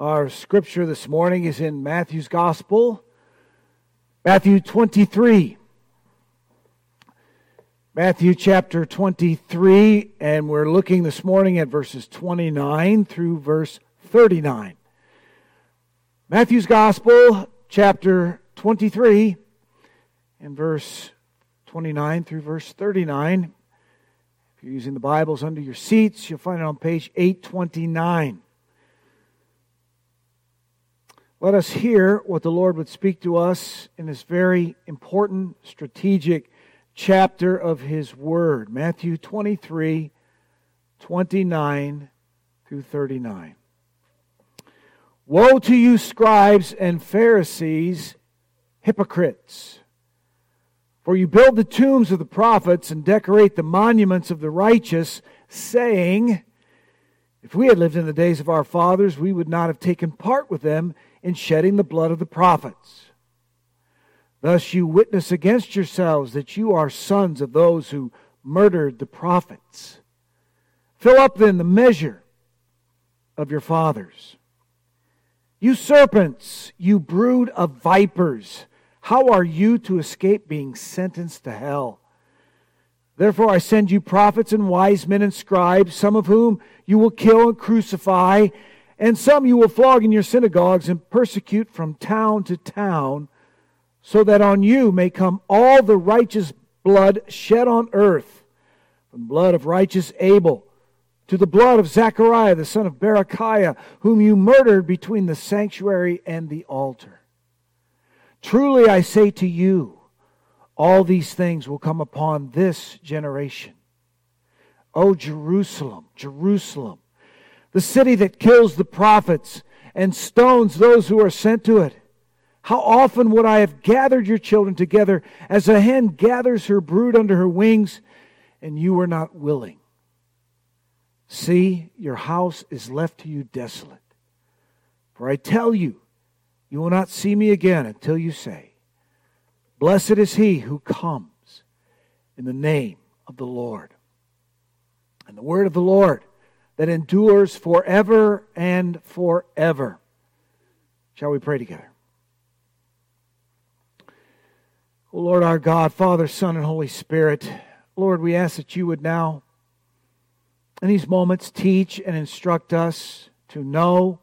Our scripture this morning is in Matthew's Gospel, Matthew 23. Matthew chapter 23, and we're looking this morning at verses 29 through verse 39. Matthew's Gospel, chapter 23, and verse 29 through verse 39. If you're using the Bibles under your seats, you'll find it on page 829. Let us hear what the Lord would speak to us in this very important, strategic chapter of His Word. Matthew 23, 29 through 39. Woe to you, scribes and Pharisees, hypocrites! For you build the tombs of the prophets and decorate the monuments of the righteous, saying, if we had lived in the days of our fathers, we would not have taken part with them in shedding the blood of the prophets. Thus you witness against yourselves that you are sons of those who murdered the prophets. Fill up then the measure of your fathers. You serpents, you brood of vipers, how are you to escape being sentenced to hell? Therefore I send you prophets and wise men and scribes, some of whom you will kill and crucify, and some you will flog in your synagogues and persecute from town to town, so that on you may come all the righteous blood shed on earth, from the blood of righteous Abel to the blood of Zechariah the son of Berechiah, whom you murdered between the sanctuary and the altar. Truly I say to you, all these things will come upon this generation. O Jerusalem, Jerusalem, the city that kills the prophets and stones those who are sent to it. How often would I have gathered your children together as a hen gathers her brood under her wings, and you were not willing. See, your house is left to you desolate. For I tell you, you will not see me again until you say, blessed is he who comes in the name of the Lord. And the word of the Lord that endures forever and forever. Shall we pray together? O Lord our God, Father, Son, and Holy Spirit, Lord, we ask that you would now, in these moments, teach and instruct us to know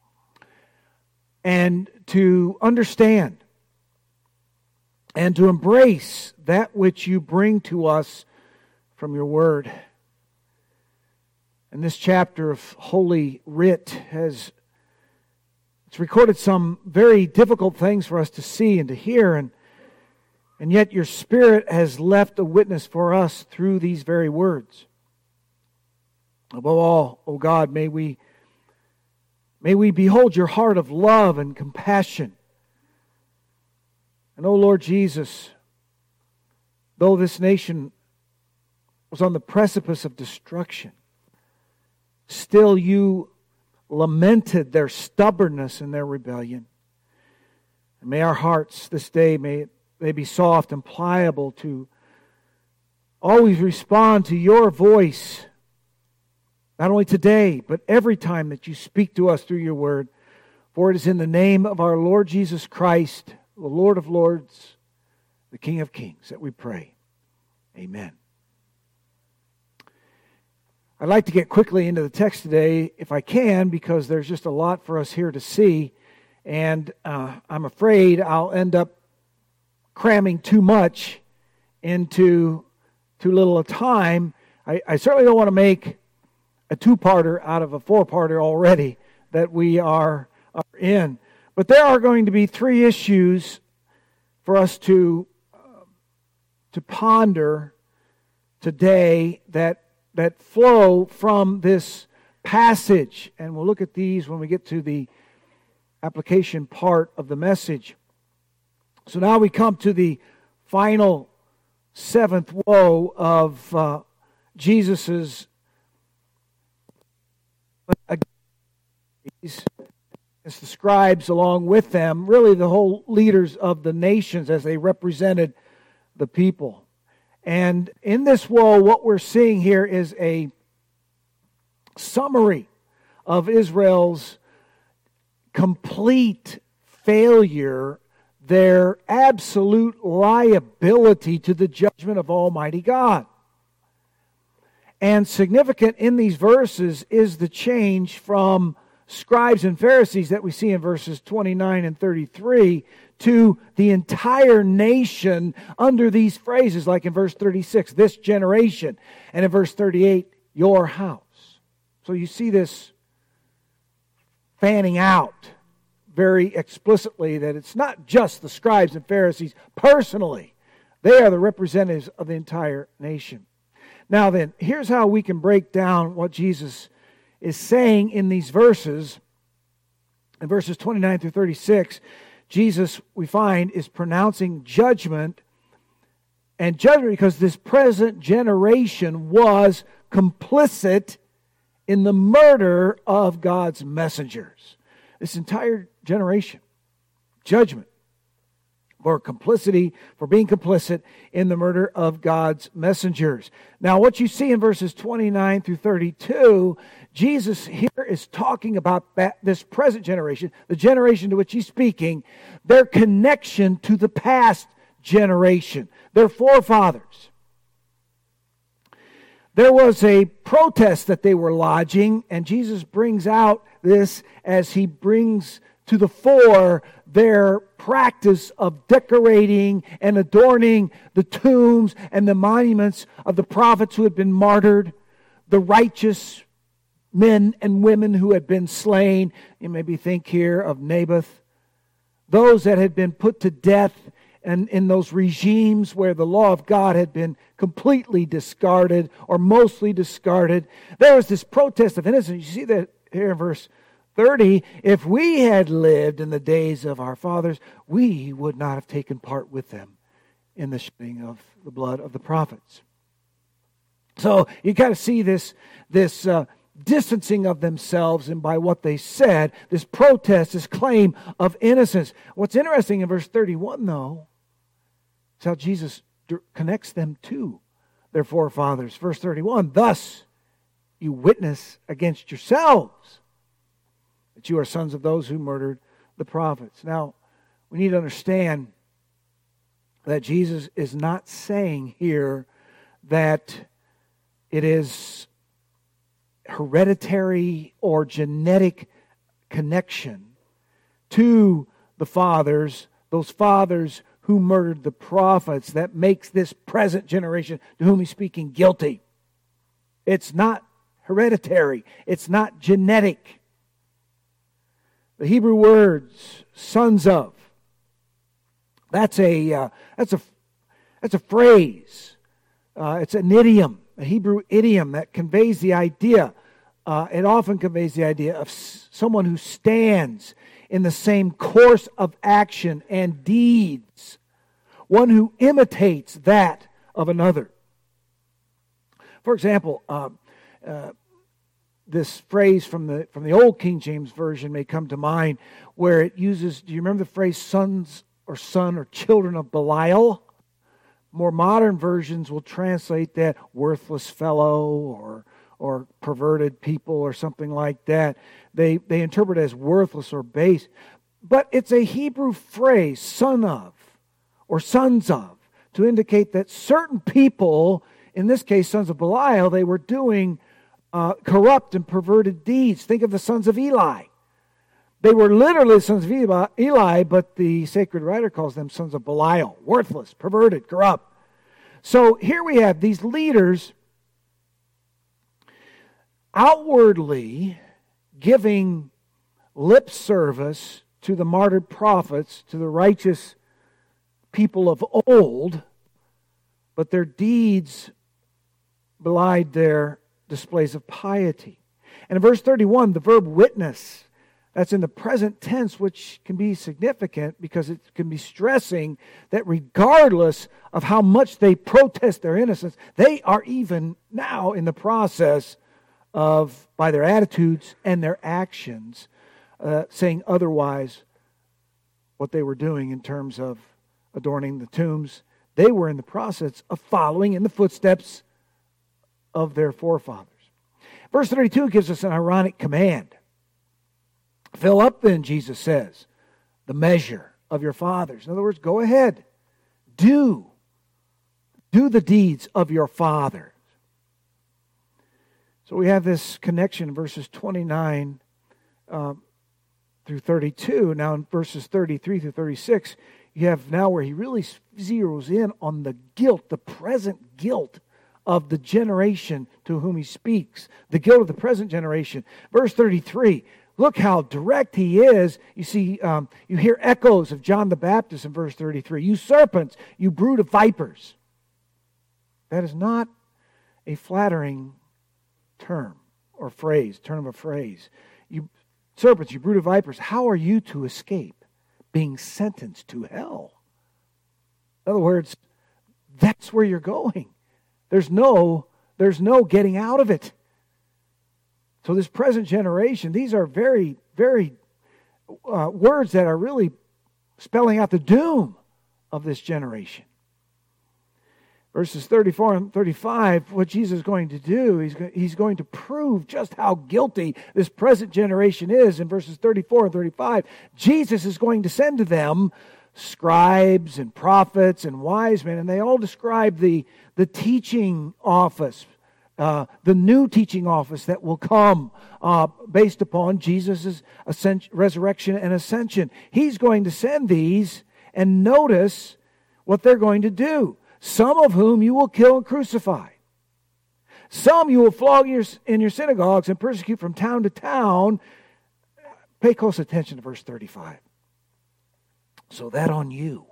and to understand and to embrace that which you bring to us from your word. And this chapter of Holy Writ it's recorded some very difficult things for us to see and to hear, and yet your Spirit has left a witness for us through these very words. Above all, O God, may we behold your heart of love and compassion. And O Lord Jesus, though this nation was on the precipice of destruction, still you lamented their stubbornness and their rebellion. And may our hearts this day, may they be soft and pliable to always respond to your voice, not only today, but every time that you speak to us through your word. For it is in the name of our Lord Jesus Christ, the Lord of Lords, the King of Kings, that we pray. Amen. I'd like to get quickly into the text today, if I can, because there's just a lot for us here to see. And I'm afraid I'll end up cramming too much into too little a time. I certainly don't want to make a two-parter out of a four-parter already that we are in. But there are going to be three issues for us to ponder today that flow from this passage. And we'll look at these when we get to the application part of the message. So now we come to the final seventh woe of Jesus's as the scribes along with them, really the whole leaders of the nations as they represented the people. And in this woe, what we're seeing here is a summary of Israel's complete failure, their absolute liability to the judgment of Almighty God. And significant in these verses is the change from scribes and Pharisees that we see in verses 29 and 33 to the entire nation under these phrases, like in verse 36, this generation, and in verse 38, your house. So you see this fanning out very explicitly, that it's not just the scribes and Pharisees personally. They are the representatives of the entire nation. Now then, here's how we can break down what Jesus is saying in these verses. In verses 29 through 36, Jesus, we find, is pronouncing judgment. And judgment because this present generation was complicit in the murder of God's messengers. This entire generation, judgment for complicity, for being complicit in the murder of God's messengers. Now, what you see in verses 29 through 32, Jesus here is talking about this present generation, the generation to which he's speaking, their connection to the past generation, their forefathers. There was a protest that they were lodging, and Jesus brings out this as he brings to the fore their practice of decorating and adorning the tombs and the monuments of the prophets who had been martyred, the righteous men and women who had been slain. You maybe think here of Naboth, those that had been put to death, and in those regimes where the law of God had been completely discarded or mostly discarded. There was this protest of innocence. You see that here in verse 30, if we had lived in the days of our fathers, we would not have taken part with them in the shedding of the blood of the prophets. So you got to see this distancing of themselves and by what they said, this protest, this claim of innocence. What's interesting in verse 31, though, is how Jesus connects them to their forefathers. Verse 31, thus you witness against yourselves that you are sons of those who murdered the prophets. Now, we need to understand that Jesus is not saying here that it is hereditary or genetic connection to the fathers, those fathers who murdered the prophets, that makes this present generation to whom he's speaking guilty. It's not hereditary. It's not genetic. The Hebrew words "sons of," that's a phrase. It's an idiom, a Hebrew idiom that conveys the idea. It often conveys the idea of someone who stands in the same course of action and deeds, one who imitates that of another. For example, this phrase from the old King James Version may come to mind, where it uses, do you remember the phrase sons or son or children of Belial? More modern versions will translate that worthless fellow or perverted people or something like that. They interpret it as worthless or base. But it's a Hebrew phrase, son of or sons of, to indicate that certain people, in this case sons of Belial, they were doing corrupt and perverted deeds. Think of the sons of Eli. They were literally the sons of Eli, but the sacred writer calls them sons of Belial, worthless, perverted, corrupt. So here we have these leaders outwardly giving lip service to the martyred prophets, to the righteous people of old, but their deeds belied their displays of piety. And in verse 31, the verb witness, that's in the present tense, which can be significant because it can be stressing that regardless of how much they protest their innocence, they are even now in the process of, by their attitudes and their actions, saying otherwise what they were doing in terms of adorning the tombs. They were in the process of following in the footsteps of their forefathers. Verse 32 gives us an ironic command. Fill up then, Jesus says, the measure of your fathers. In other words, go ahead. Do the deeds of your fathers. So we have this connection in verses 29 through 32. Now in verses 33 through 36, you have now where he really zeroes in on the guilt, the present guilt of the generation to whom he speaks. The guilt of the present generation. Verse 33, look how direct he is. You see, you hear echoes of John the Baptist in verse 33. You serpents, you brood of vipers. That is not a flattering term or phrase, turn of a phrase. You serpents, you brood of vipers, how are you to escape being sentenced to hell? In other words, that's where you're going. There's no getting out of it. So this present generation, these are very, very words that are really spelling out the doom of this generation. Verses 34 and 35, what Jesus is going to do, he's going to prove just how guilty this present generation is. In verses 34 and 35, Jesus is going to send to them scribes and prophets and wise men, and they all describe the teaching office, the new teaching office that will come based upon Jesus' resurrection and ascension. He's going to send these, and notice what they're going to do. Some of whom you will kill and crucify. Some you will flog in your synagogues and persecute from town to town. Pay close attention to verse 35. So that on you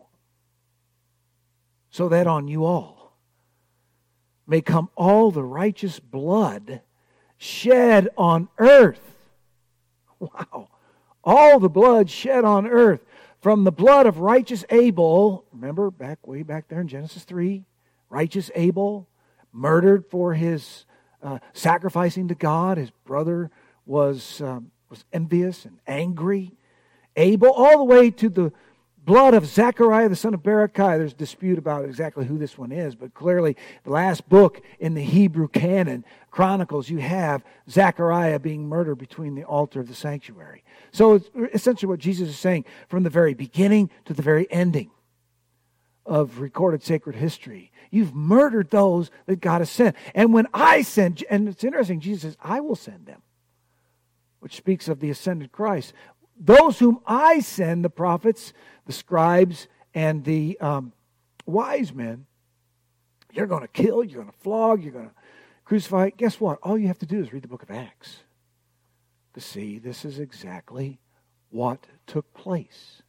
all, may come all the righteous blood shed on earth. Wow. All the blood shed on earth. From the blood of righteous Abel, remember way back there in Genesis 3, righteous Abel, murdered for his sacrificing to God. His brother was envious and angry. Abel, all the way to the blood of Zechariah, the son of Berechiah. There's dispute about exactly who this one is, but clearly the last book in the Hebrew canon, Chronicles, you have Zechariah being murdered between the altar of the sanctuary. So it's essentially what Jesus is saying from the very beginning to the very ending of recorded sacred history. You've murdered those that God has sent. And when I send, and it's interesting, Jesus says, I will send them, which speaks of the ascended Christ. Those whom I send, the prophets, the scribes, and the wise men, you're going to kill, you're going to flog, you're going to crucify. Guess what? All you have to do is read the book of Acts to see this is exactly what took place.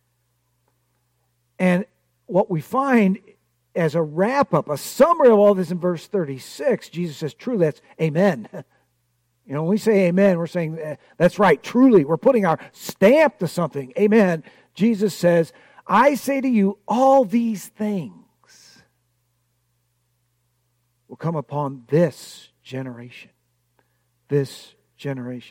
And what we find as a wrap-up, a summary of all this in verse 36, Jesus says, truly, that's amen. You know, when we say amen, we're saying, that's right, truly. We're putting our stamp to something. Amen. Jesus says, I say to you, all these things will come upon this generation. This generation.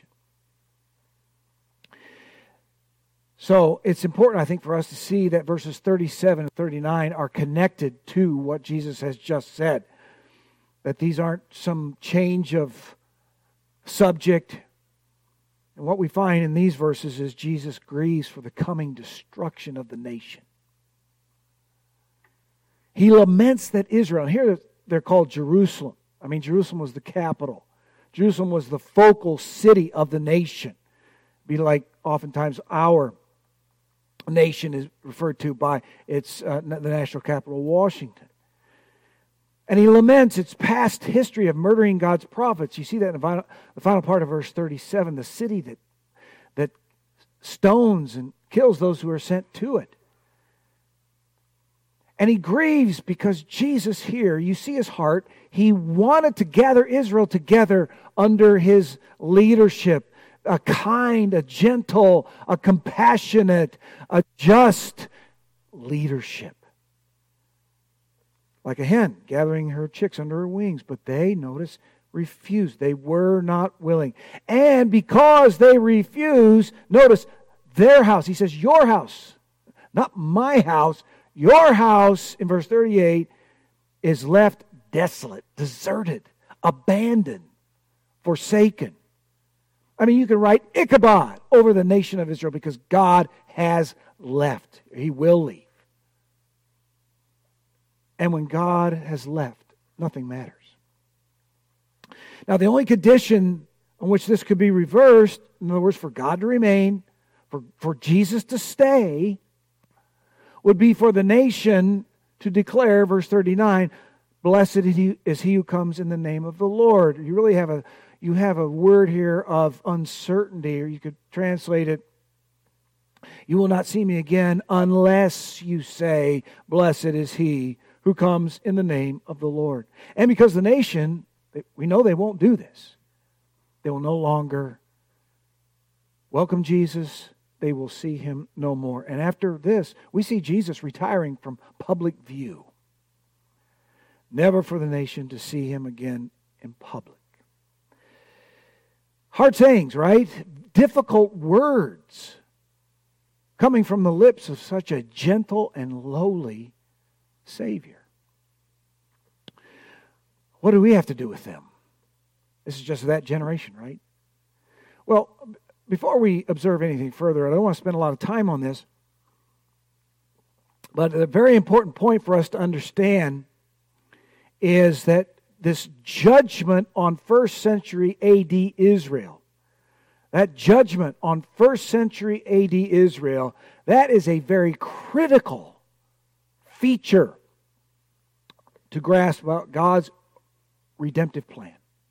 So it's important, I think, for us to see that verses 37 and 39 are connected to what Jesus has just said. That these aren't some change of subject. And what we find in these verses is Jesus grieves for the coming destruction of the nation. He laments that Israel, and here they're called Jerusalem. I mean, Jerusalem was the capital. Jerusalem was the focal city of the nation. It'd be like oftentimes our nation is referred to by its the national capital, Washington. And he laments its past history of murdering God's prophets. You see that in the final part of verse 37, the city that stones and kills those who are sent to it. And he grieves because Jesus here, you see his heart, he wanted to gather Israel together under his leadership. A kind, a gentle, a compassionate, a just leadership. Like a hen gathering her chicks under her wings. But they, notice, refused. They were not willing. And because they refused, notice, their house. He says, your house, not my house. Your house, in verse 38, is left desolate, deserted, abandoned, forsaken. I mean, you can write Ichabod over the nation of Israel because God has left. He will leave. And when God has left, nothing matters. Now, the only condition on which this could be reversed, in other words, for God to remain, for Jesus to stay, would be for the nation to declare, verse 39, blessed is he who comes in the name of the Lord. You have a word here of uncertainty, or you could translate it, you will not see me again unless you say, blessed is he who comes in the name of the Lord. And because the nation, we know they won't do this. They will no longer welcome Jesus. They will see him no more. And after this, we see Jesus retiring from public view. Never for the nation to see him again in public. Hard sayings, right? Difficult words coming from the lips of such a gentle and lowly Savior. What do we have to do with them? This is just that generation, right? Well, before we observe anything further, I don't want to spend a lot of time on this, but a very important point for us to understand is that this judgment on first century A.D. Israel, that judgment on first century A.D. Israel, that is a very critical feature to grasp about God's redemptive plan.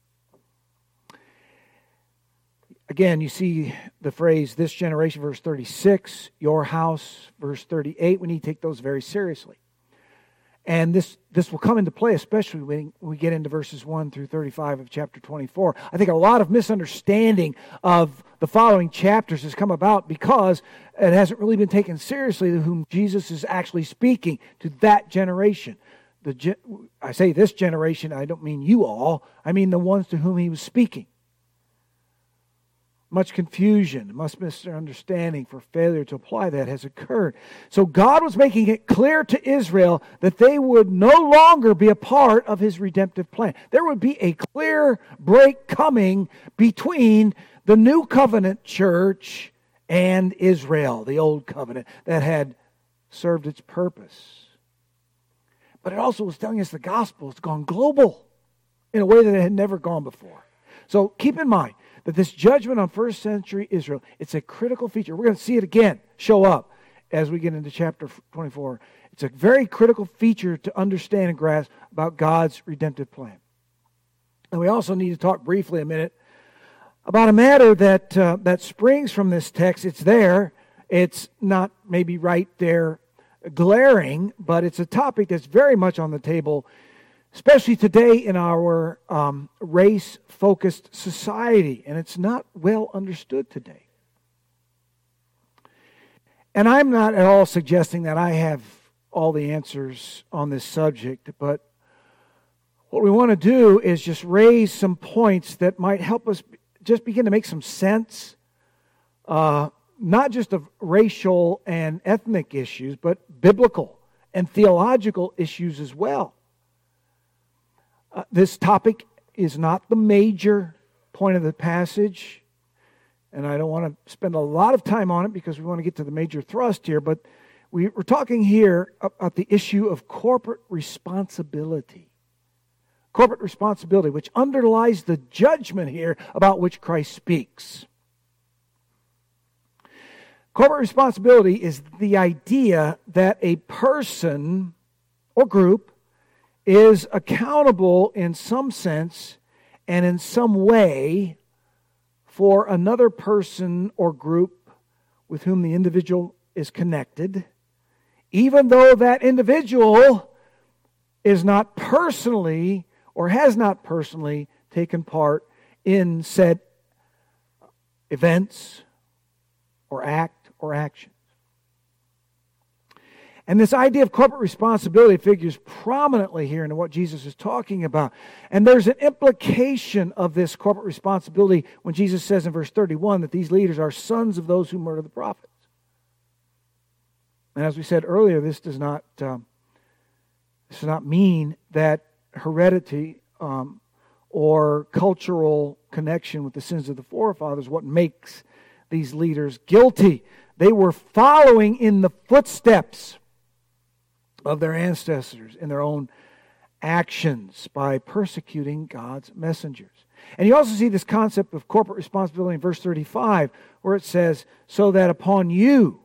Again, you see the phrase, this generation, verse 36, your house, verse 38. We need to take those very seriously. And this will come into play, especially when we get into verses 1 through 35 of chapter 24. I think a lot of misunderstanding of the following chapters has come about because it hasn't really been taken seriously to whom Jesus is actually speaking, to that generation. I say this generation, I don't mean you all. I mean the ones to whom he was speaking. Much confusion, much misunderstanding for failure to apply that has occurred. So God was making it clear to Israel that they would no longer be a part of his redemptive plan. There would be a clear break coming between the new covenant church and Israel, the old covenant that had served its purpose. But it also was telling us the gospel has gone global in a way that it had never gone before. So keep in mind that this judgment on first century Israel, it's a critical feature. We're going to see it again show up as we get into chapter 24. It's a very critical feature to understand and grasp about God's redemptive plan. And we also need to talk briefly a minute about a matter that springs from this text. It's there. It's not maybe right there glaring, but it's a topic that's very much on the table, especially today in our race-focused society, and it's not well understood today. And I'm not at all suggesting that I have all the answers on this subject, but what we want to do is just raise some points that might help us just begin to make some sense, not just of racial and ethnic issues, but biblical and theological issues as well. This topic is not the major point of the passage, and I don't want to spend a lot of time on it because we want to get to the major thrust here, but we're talking here about the issue of corporate responsibility. Corporate responsibility, which underlies the judgment here about which Christ speaks. Corporate responsibility is the idea that a person or group is accountable in some sense and in some way for another person or group with whom the individual is connected, even though that individual is not personally or has not personally taken part in said events or act or action. And this idea of corporate responsibility figures prominently here into what Jesus is talking about. And there's an implication of this corporate responsibility when Jesus says in verse 31 that these leaders are sons of those who murder the prophets. And as we said earlier, this does not mean that heredity or cultural connection with the sins of the forefathers, what makes these leaders guilty. They were following in the footsteps of their ancestors in their own actions by persecuting God's messengers. And you also see this concept of corporate responsibility in verse 35, where it says, so that upon you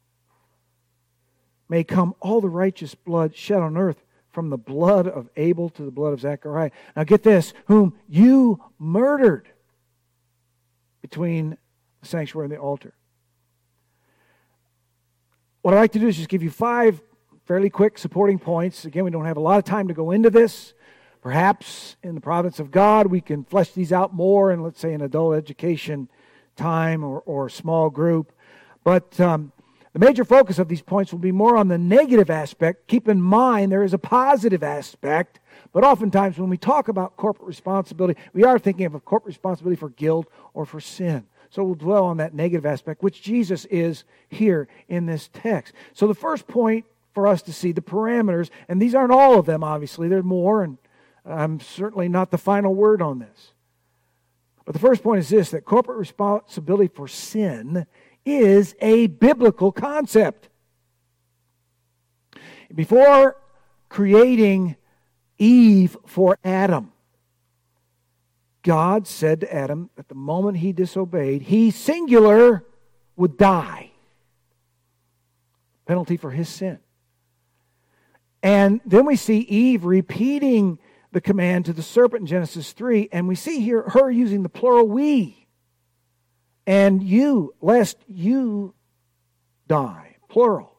may come all the righteous blood shed on earth, from the blood of Abel to the blood of Zechariah. Now get this, whom you murdered between the sanctuary and the altar. What I'd like to do is just give you 5 fairly quick supporting points. Again, we don't have a lot of time to go into this. Perhaps in the providence of God, we can flesh these out more in, let's say, an adult education time or small group. But the major focus of these points will be more on the negative aspect. Keep in mind there is a positive aspect, but oftentimes when we talk about corporate responsibility, we are thinking of a corporate responsibility for guilt or for sin. So we'll dwell on that negative aspect, which Jesus is here in this text. So the first point for us to see, the parameters, and these aren't all of them, obviously. There are more, and I'm certainly not the final word on this. But the first point is this, that corporate responsibility for sin is a biblical concept. Before creating Eve for Adam, God said to Adam that the moment he disobeyed, he, singular, would die. Penalty for his sin. And then we see Eve repeating the command to the serpent in Genesis 3, and we see here her using the plural we. And you, lest you die, plural.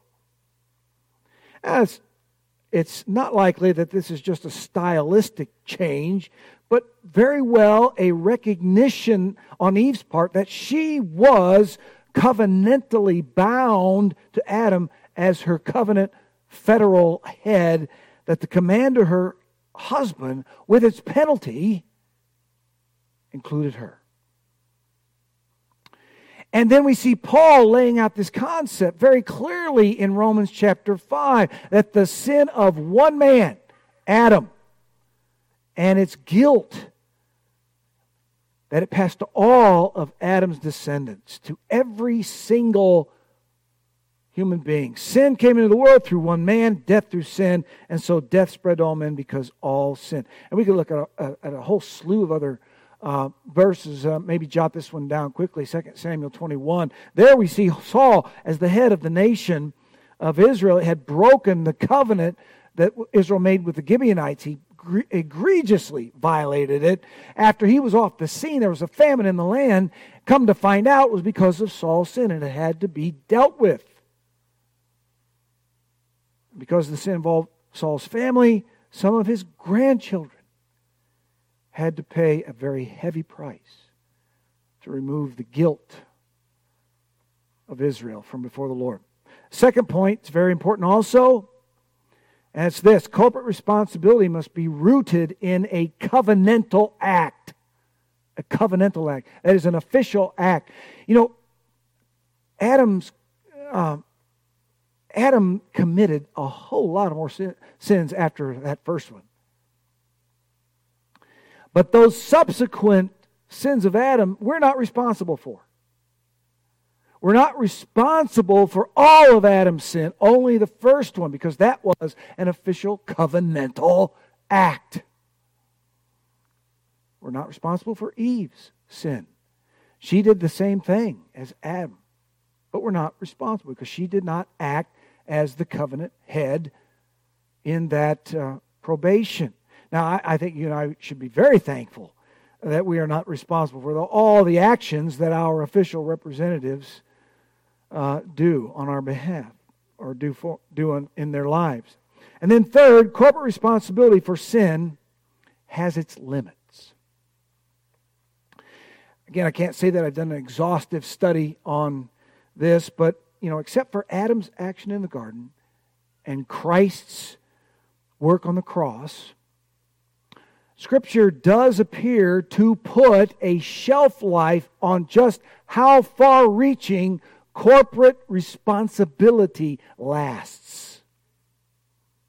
As it's not likely that this is just a stylistic change, but very well a recognition on Eve's part that she was covenantally bound to Adam as her covenant federal head, that the command to her husband, with its penalty, included her. And then we see Paul laying out this concept very clearly in Romans chapter 5, that the sin of one man, Adam, and its guilt, that it passed to all of Adam's descendants, to every single human being. Sin came into the world through one man, death through sin, and so death spread to all men because all sin. And we could look at a whole slew of other verses, maybe jot this one down quickly, 2 Samuel 21. There we see Saul as the head of the nation of Israel had broken the covenant that Israel made with the Gibeonites. He egregiously violated it. After he was off the scene, there was a famine in the land. Come to find out, it was because of Saul's sin, and it had to be dealt with. Because the sin involved Saul's family, some of his grandchildren had to pay a very heavy price to remove the guilt of Israel from before the Lord. Second point, it's very important also, and it's this: corporate responsibility must be rooted in a covenantal act. A covenantal act. That is an official act. You know, Adam committed a whole lot of more sins after that first one. But those subsequent sins of Adam, we're not responsible for. We're not responsible for all of Adam's sin, only the first one, because that was an official covenantal act. We're not responsible for Eve's sin. She did the same thing as Adam, but we're not responsible because she did not act as the covenant head in that probation. Now, I think you and I should be very thankful that we are not responsible for all the actions that our official representatives do on our behalf or do in their lives. And then third, corporate responsibility for sin has its limits. Again, I can't say that I've done an exhaustive study on this, but except for Adam's action in the garden and Christ's work on the cross, Scripture does appear to put a shelf life on just how far-reaching corporate responsibility lasts.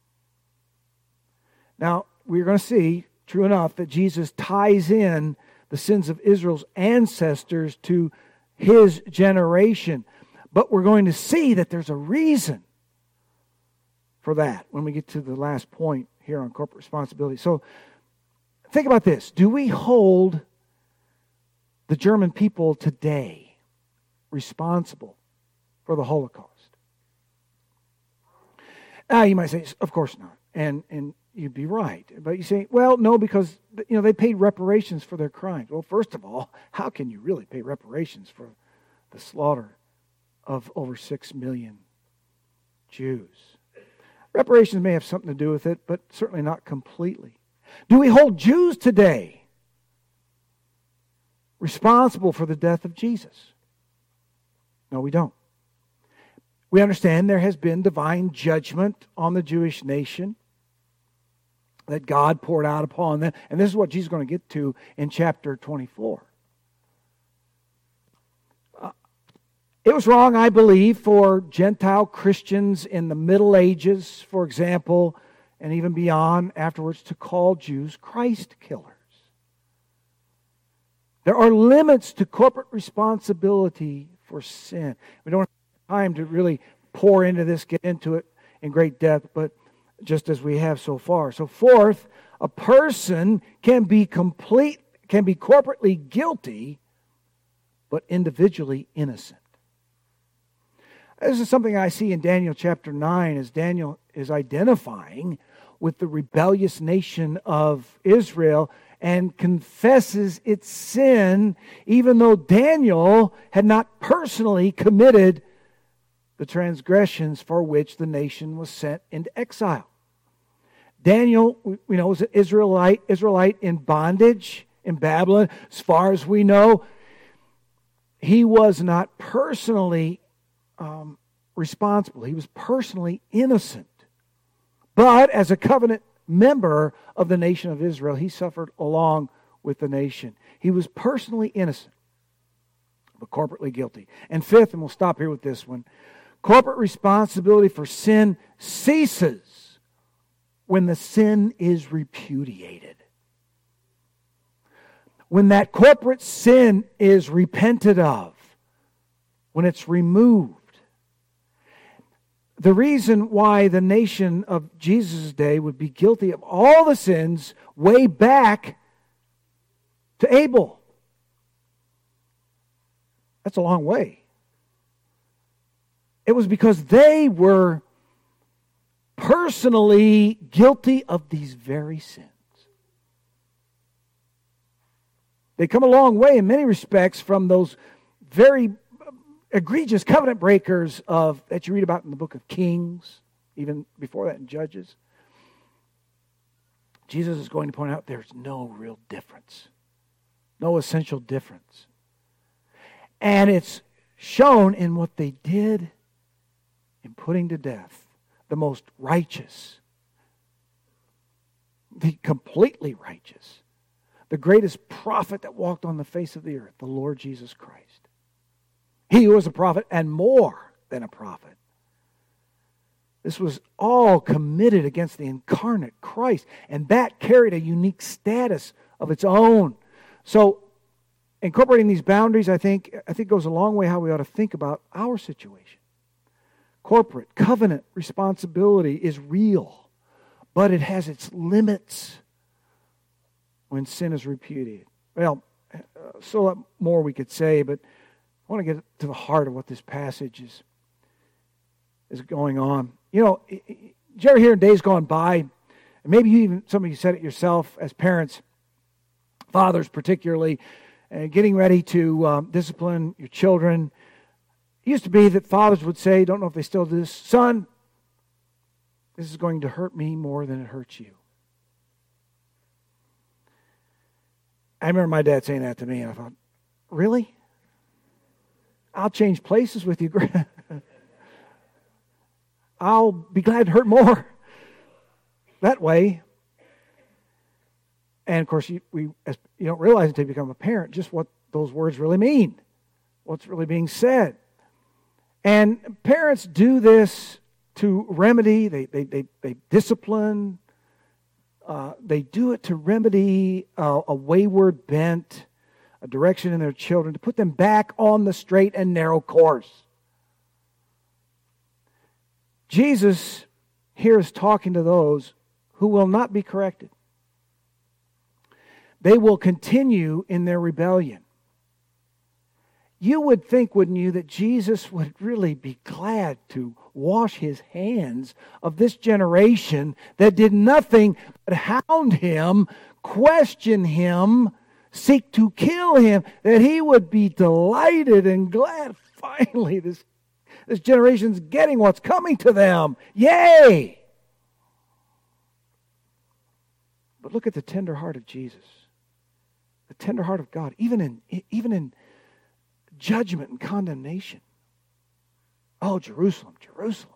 Now, we're going to see, true enough, that Jesus ties in the sins of Israel's ancestors to his generation. But we're going to see that there's a reason for that when we get to the last point here on corporate responsibility. So think about this. Do we hold the German people today responsible for the Holocaust? You might say, of course not. And you'd be right. But you say, well, no, because they paid reparations for their crimes. Well, first of all, how can you really pay reparations for the slaughter of over 6 million Jews? Reparations may have something to do with it, but certainly not completely. Do we hold Jews today responsible for the death of Jesus? No, we don't. We understand there has been divine judgment on the Jewish nation that God poured out upon them. And this is what Jesus is going to get to in chapter 24. It was wrong, I believe, for Gentile Christians in the Middle Ages, for example, and even beyond afterwards, to call Jews Christ killers. There are limits to corporate responsibility for sin. We don't have time to really pour into this, get into it in great depth, but just as we have so far. So fourth, a person can be corporately guilty, but individually innocent. This is something I see in Daniel chapter 9 as Daniel is identifying with the rebellious nation of Israel and confesses its sin, even though Daniel had not personally committed the transgressions for which the nation was sent into exile. Daniel, was an Israelite in bondage in Babylon. As far as we know, he was not personally responsible. He was personally innocent. But as a covenant member of the nation of Israel, he suffered along with the nation. He was personally innocent, but corporately guilty. And fifth, and we'll stop here with this one, corporate responsibility for sin ceases when the sin is repudiated. When that corporate sin is repented of, when it's removed. The reason why the nation of Jesus' day would be guilty of all the sins way back to Abel. That's a long way. It was because they were personally guilty of these very sins. They come a long way in many respects from those very egregious covenant breakers that you read about in the book of Kings, even before that in Judges. Jesus is going to point out there's no real difference, no essential difference. And it's shown in what they did in putting to death the most righteous, the completely righteous, the greatest prophet that walked on the face of the earth, the Lord Jesus Christ. He was a prophet and more than a prophet. This was all committed against the incarnate Christ, and that carried a unique status of its own. So, incorporating these boundaries, I think goes a long way how we ought to think about our situation. Corporate covenant responsibility is real, but it has its limits when sin is repudiated. Well, so a lot more we could say, but I want to get to the heart of what this passage is going on. Did you ever hear in days gone by, and maybe even some of you said it yourself as parents, fathers particularly, getting ready to discipline your children. It used to be that fathers would say, don't know if they still do this, son, this is going to hurt me more than it hurts you. I remember my dad saying that to me, and I thought, really? I'll change places with you. I'll be glad to hurt more that way. And of course, you don't realize until you become a parent just what those words really mean, what's really being said. And parents do this to remedy. They discipline. They do it to remedy a wayward bent. a direction in their children, to put them back on the straight and narrow course. Jesus here is talking to those who will not be corrected. They will continue in their rebellion. You would think, wouldn't you, that Jesus would really be glad to wash his hands of this generation that did nothing but hound him, question him, seek to kill him, that he would be delighted and glad finally this generation's getting what's coming to them. Yay! But look at the tender heart of Jesus. The tender heart of God, even in judgment and condemnation. Oh, Jerusalem, Jerusalem.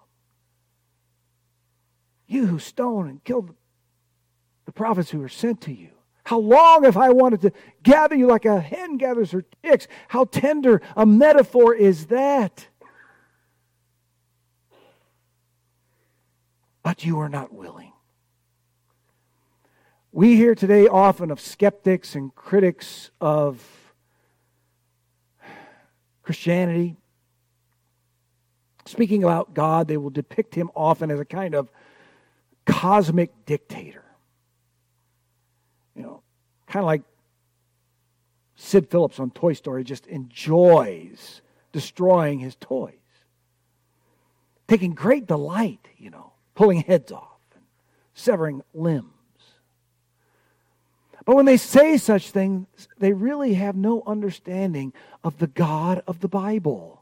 You who stoned and killed the prophets who were sent to you. How long have I wanted to gather you like a hen gathers her chicks? How tender a metaphor is that? But you are not willing. We hear today often of skeptics and critics of Christianity. Speaking about God, they will depict him often as a kind of cosmic dictator. You know, kind of like Sid Phillips on Toy Story just enjoys destroying his toys. Taking great delight, pulling heads off and severing limbs. But when they say such things, they really have no understanding of the God of the Bible.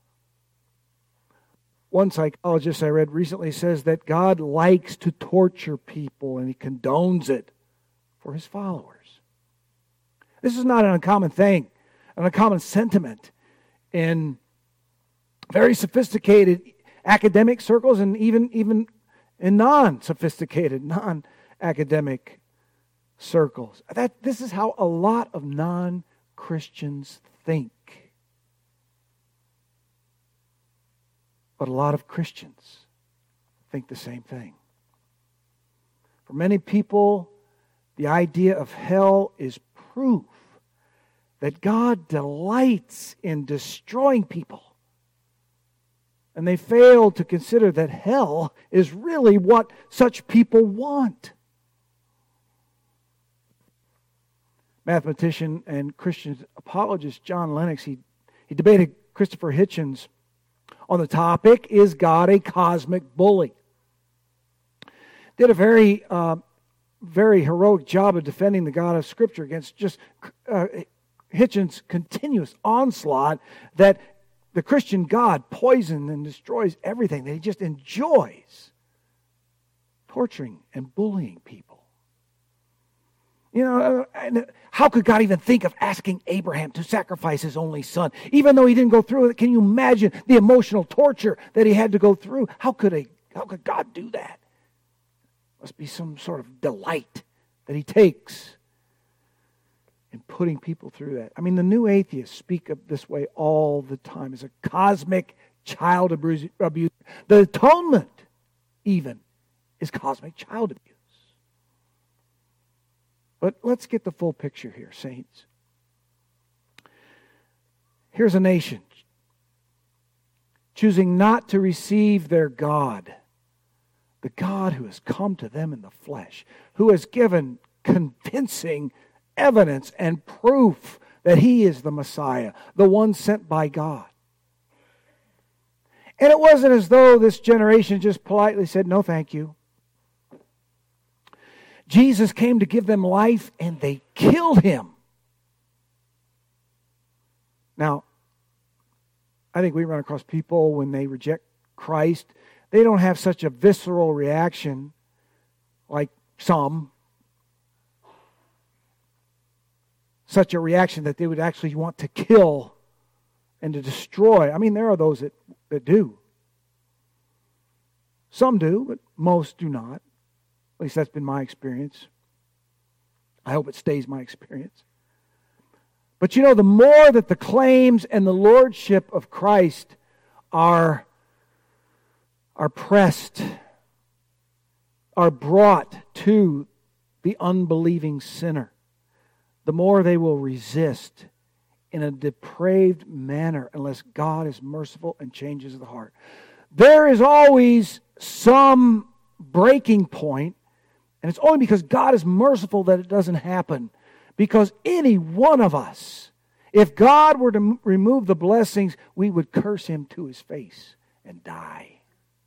One psychologist I read recently says that God likes to torture people and he condones it for his followers. This is not an uncommon thing, an uncommon sentiment in very sophisticated academic circles and even in non-sophisticated, non-academic circles. This is how a lot of non-Christians think. But a lot of Christians think the same thing. For many people, the idea of hell is proof that God delights in destroying people. And they fail to consider that hell is really what such people want. Mathematician and Christian apologist John Lennox, he debated Christopher Hitchens on the topic, is God a cosmic bully? Did a very heroic job of defending the God of Scripture against just Hitchens' continuous onslaught that the Christian God poisons and destroys everything, that he just enjoys torturing and bullying people. How could God even think of asking Abraham to sacrifice his only son? Even though he didn't go through it, can you imagine the emotional torture that he had to go through? How could God do that? Must be some sort of delight that he takes in putting people through that. I mean, the new atheists speak of this way all the time as a cosmic child abuse. The atonement, even, is cosmic child abuse. But let's get the full picture here, saints. Here's a nation choosing not to receive their God, the God who has come to them in the flesh, who has given convincing evidence and proof that he is the Messiah, the one sent by God. And it wasn't as though this generation just politely said, no, thank you. Jesus came to give them life, and they killed him. Now, I think we run across people when they reject Christ, they don't have such a visceral reaction like some. Such a reaction that they would actually want to kill and to destroy. I mean, there are those that do. Some do, but most do not. At least that's been my experience. I hope it stays my experience. But the more that the claims and the lordship of Christ are pressed, are brought to the unbelieving sinner, the more they will resist in a depraved manner unless God is merciful and changes the heart. There is always some breaking point, and it's only because God is merciful that it doesn't happen. Because any one of us, if God were to remove the blessings, we would curse Him to His face and die.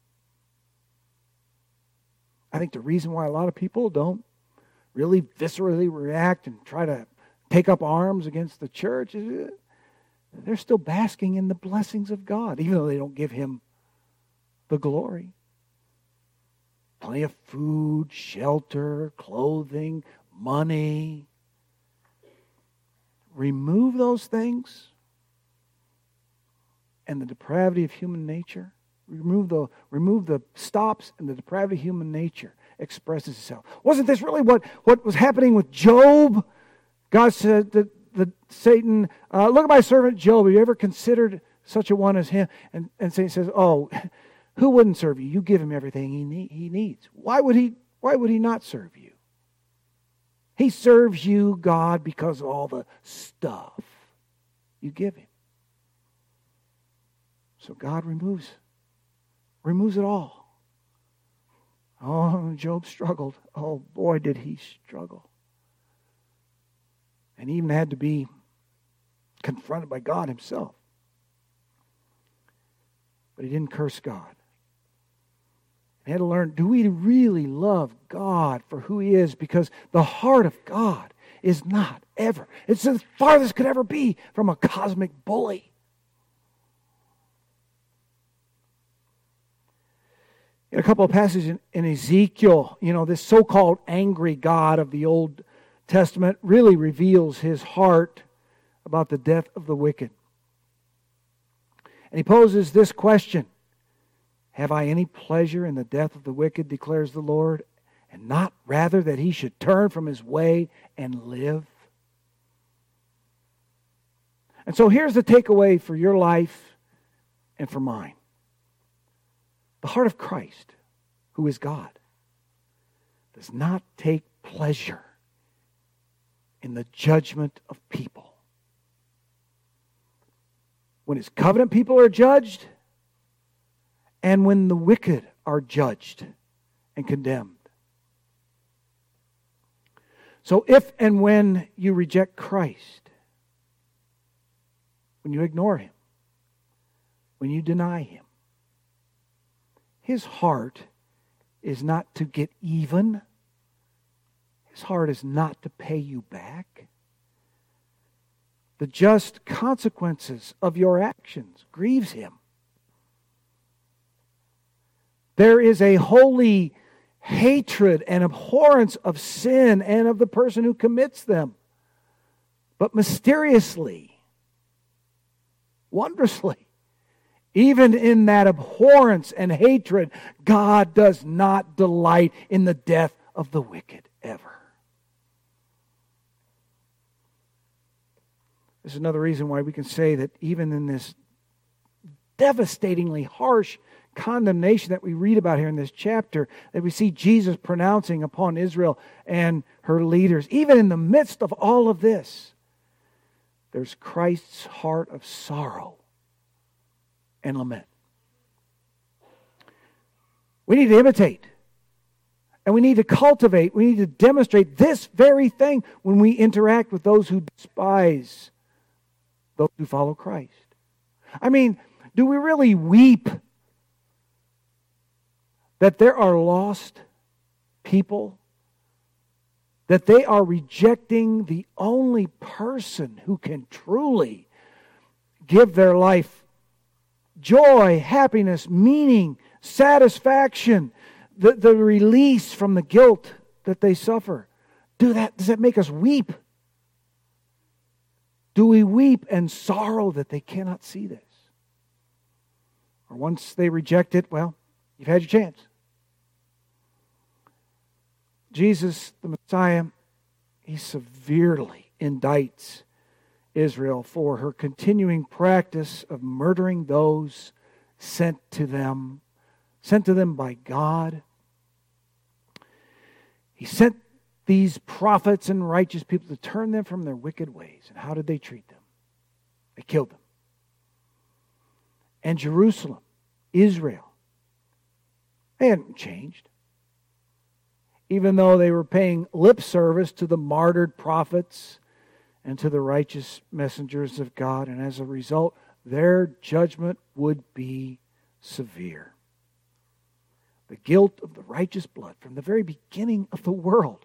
I think the reason why a lot of people don't really viscerally react and try to take up arms against the church is they're still basking in the blessings of God, even though they don't give Him the glory. Plenty of food, shelter, clothing, money. Remove those things and the depravity of human nature. Remove the stops, and the depravity of human nature expresses itself. Wasn't this really what was happening with Job? God said that Satan, look at my servant Job. Have you ever considered such a one as him? And Satan says, oh, who wouldn't serve you? You give him everything he needs. Why would he not serve you? He serves you, God, because of all the stuff you give him. So God removes it all. Oh, Job struggled. Oh, boy, did he struggle. And he even had to be confronted by God himself. But he didn't curse God. He had to learn, do we really love God for who He is? Because the heart of God is not ever, it's as farthest could ever be from a cosmic bully. In a couple of passages in Ezekiel, this so-called angry God of the Old Testament really reveals His heart about the death of the wicked. And He poses this question: have I any pleasure in the death of the wicked, declares the Lord, and not rather that he should turn from his way and live? And so here's the takeaway for your life and for mine. The heart of Christ, who is God, does not take pleasure in the judgment of people. When His covenant people are judged, and when the wicked are judged and condemned. So if and when you reject Christ, when you ignore Him, when you deny Him, His heart is not to get even. His heart is not to pay you back. The just consequences of your actions grieves Him. There is a holy hatred and abhorrence of sin and of the person who commits them. But mysteriously, wondrously, even in that abhorrence and hatred, God does not delight in the death of the wicked ever. This is another reason why we can say that even in this devastatingly harsh condemnation that we read about here in this chapter, that we see Jesus pronouncing upon Israel and her leaders, even in the midst of all of this, there's Christ's heart of sorrow and lament. We need to imitate, and we need to cultivate, we need to demonstrate this very thing when we interact with those who despise those who follow Christ. I mean, do we really weep that there are lost people, that they are rejecting the only person who can truly give their life joy, happiness, meaning, satisfaction, the release from the guilt that they suffer? Does that make us weep? Do we weep and sorrow that they cannot see this? Or once they reject it, well, you've had your chance. Jesus, the Messiah, He severely indicts Israel for her continuing practice of murdering those sent to them by God. He sent these prophets and righteous people, to turn them from their wicked ways. And how did they treat them? They killed them. And Jerusalem, Israel, they hadn't changed. Even though they were paying lip service to the martyred prophets and to the righteous messengers of God, and as a result, their judgment would be severe. The guilt of the righteous blood from the very beginning of the world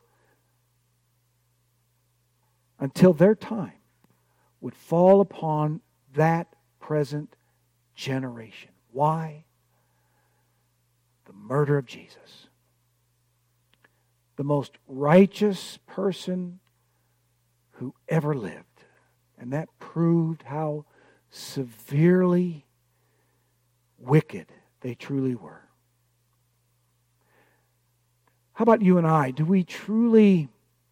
until their time would fall upon that present generation. Why? The murder of Jesus. The most righteous person who ever lived. And that proved how severely wicked they truly were. How about you and I? Do we truly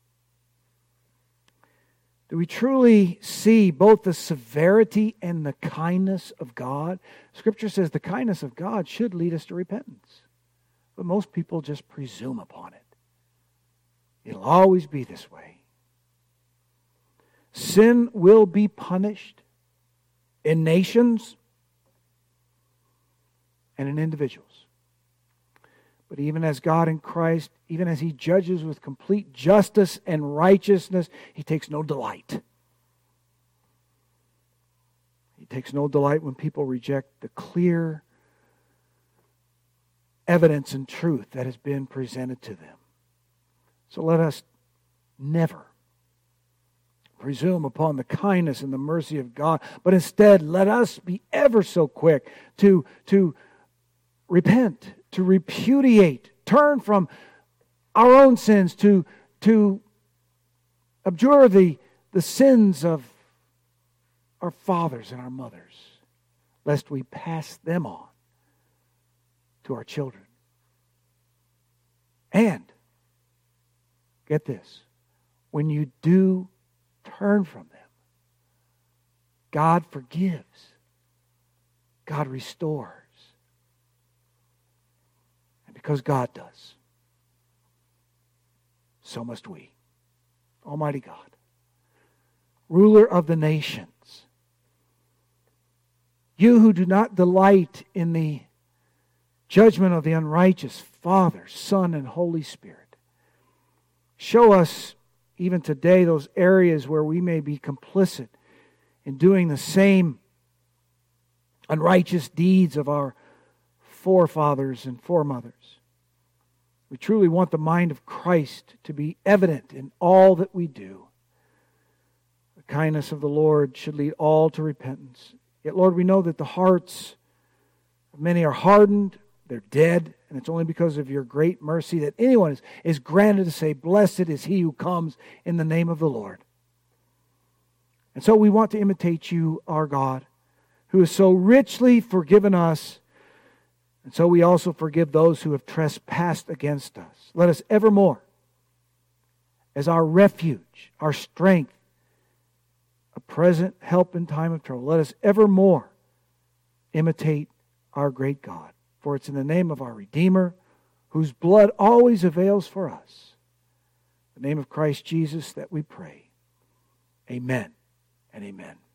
see both the severity and the kindness of God? Scripture says the kindness of God should lead us to repentance. But most people just presume upon it. It'll always be this way. Sin will be punished in nations and in individuals. But even as God in Christ, even as He judges with complete justice and righteousness, He takes no delight. He takes no delight when people reject the clear evidence and truth that has been presented to them. So let us never presume upon the kindness and the mercy of God, but instead let us be ever so quick to repent, to repudiate, turn from our own sins, to abjure the sins of our fathers and our mothers, lest we pass them on to our children. And, get this, when you do turn from them, God forgives, God restores. And because God does, so must we. Almighty God, ruler of the nations, you who do not delight in the judgment of the unrighteous, Father, Son, and Holy Spirit, show us even today those areas where we may be complicit in doing the same unrighteous deeds of our forefathers and foremothers. We truly want the mind of Christ to be evident in all that we do. The kindness of the Lord should lead all to repentance. Yet, Lord, we know that the hearts of many are hardened, they're dead, and it's only because of your great mercy that anyone is granted to say, "Blessed is he who comes in the name of the Lord." And so we want to imitate you, our God, who has so richly forgiven us, and so we also forgive those who have trespassed against us. Let us evermore, as our refuge, our strength, a present help in time of trouble, let us evermore imitate our great God. For it's in the name of our Redeemer, whose blood always avails for us, the name of Christ Jesus, that we pray. Amen and amen.